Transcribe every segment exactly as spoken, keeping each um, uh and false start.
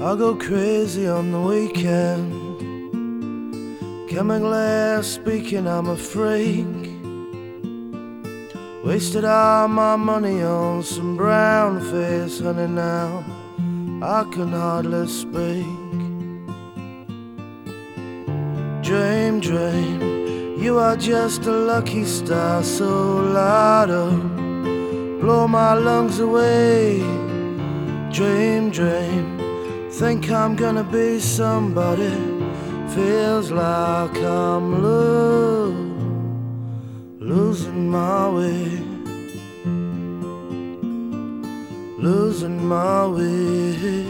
I go crazy on the weekend. Chemically speaking, I'm a freak. Wasted all my money on some brown face, honey, now I can hardly speak. Dream, dream, you are just a lucky star, so light up, blow my lungs away. Dream, dream, think I'm gonna be somebody. Feels like I'm lo losing my way, losing my way.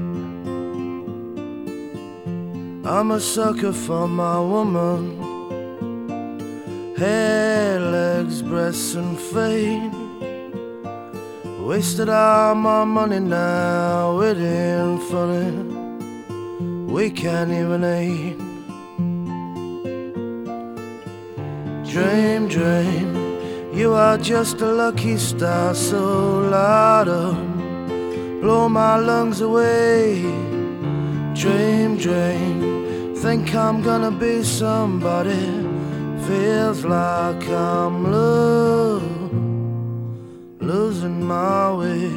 I'm a sucker for my woman, hair, legs, breasts and fame. Wasted all my money now, it ain't funny, we can't even eat. Dream, dream, you are just a lucky star, so light up, blow my lungs away. Dream, dream, think I'm gonna be somebody. Feels like I'm lo losing my way,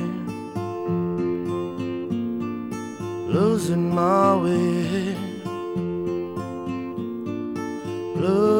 losing my way, losing